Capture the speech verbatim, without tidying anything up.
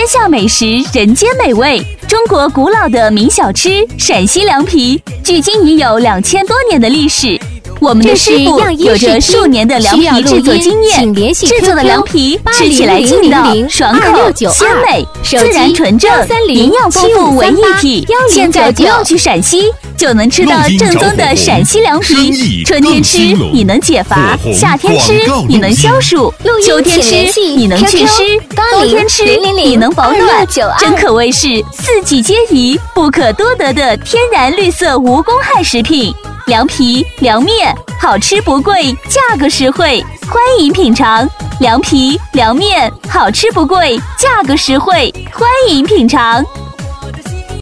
下美食，人间美味。中国古老的名小吃陕西凉皮，距今已有两千多年的历史。我们的师傅有着数年的凉皮制作经验，制作的凉皮吃起来劲道、爽口、鲜美、自然纯正、营养丰富为一体。现在不用去陕西，就能吃到正宗的陕西凉皮。春天吃你能解乏，夏天吃你能消暑，秋天吃你能祛湿，冬天吃你能保暖，真可谓是四季皆宜、不可多得的天然绿色无公害食品。凉皮、凉面，好吃不贵，价格实惠，欢迎品尝。凉皮、凉面，好吃不贵，价格实惠，欢迎品尝。